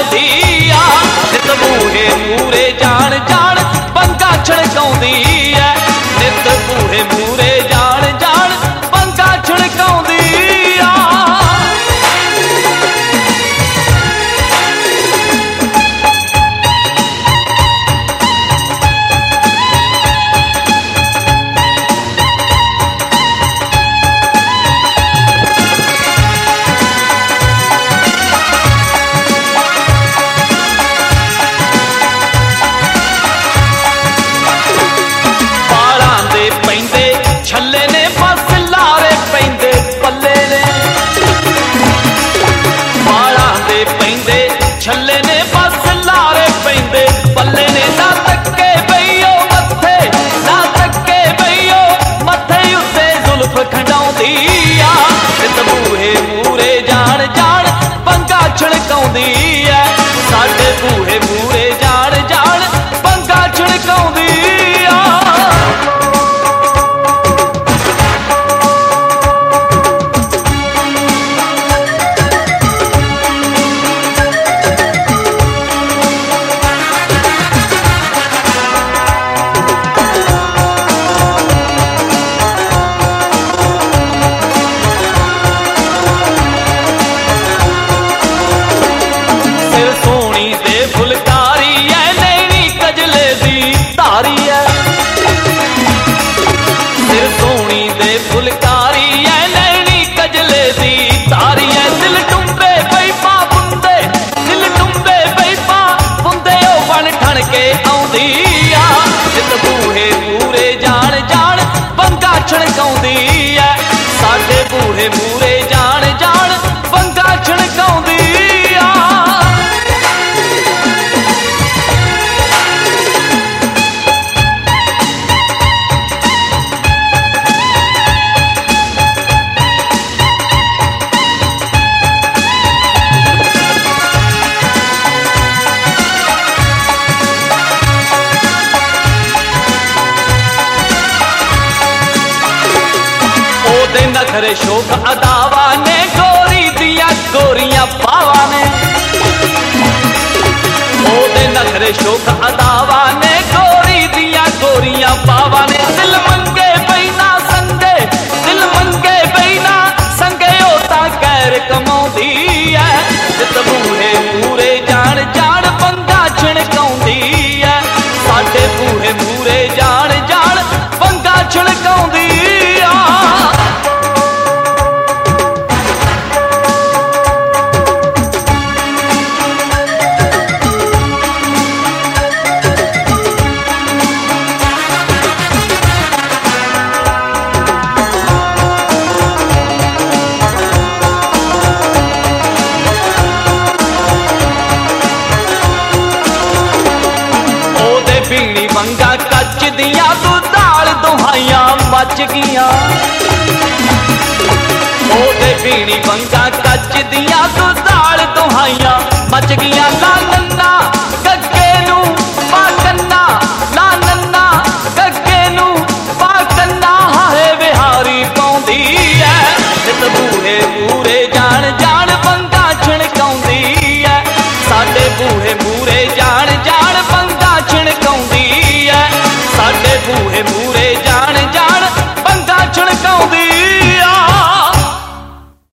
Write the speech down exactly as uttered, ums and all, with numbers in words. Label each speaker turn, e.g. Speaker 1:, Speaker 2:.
Speaker 1: आउंदी आ नित बूहे मूरे जान जान पंगा छिड़काउंदी है नित बूहे मूरे जान जान पंगा छिड़काउंदी आ छल्ले ने बस लारे पैंदे पल्ले ने बाला दे पैंदे छल्ले ने बस लारे पैंदे पल्ले ने ना तक्के बईयो मथे ना तक्के बईयो मथे उत्ते जुल्फ खंडाउंदी आ नित बूहे मूरे जान जान पंगा छिड़काउंदी है साडे बूहे मूरे जान जान पंगा छिड़काउंदी आ फुलकारी है नैनी कजले दी तारी है सिर सोनी दे फुलकारी है नैनी कजले दी तारी है दिल टुंबे बैपा बुंदे दिल टुंबे बैपा बुंदे ओ बन ठण के आउंदी आ नित बूहे मूरे जान जान पंगा छिड़काउंदी है साडे बूहे मूरे जान जान पंगा छिड़काउंदी आ नखरे शोक अदावा ने गोरी दिया गोरियां पावा ने ओदे नखरे शोक अदावा ने गोरी दिया गोरियां पावा ने दिल मंगे बैना संगे दिल मंगे बैना संगे ओता कैर कमाउंदी है नित बूहे मूरे जान जान पंगा छिड़काउंदी है साडे बूहे मूरे जान जान पंगा छिड़काउंदी आ पीली वंगा कच दिया तू दाल दुहाइया मच गिया ओदे पीली वंगा कच दिया तू दाल दुहाइया मच गिया ला नन्ना गग्गे नू पा कन्ना ला नन्ना गग्गे नू पा कन्ना हाए विहारी पाउंदी है नित बूहे मूरे जान जान पंगा छिड़काउंदी है साडे बूहे मूरे जान जान पंगा छिड़काउंदी है साडे बूहे मूरे जान जान पंगा छिड़काउंदी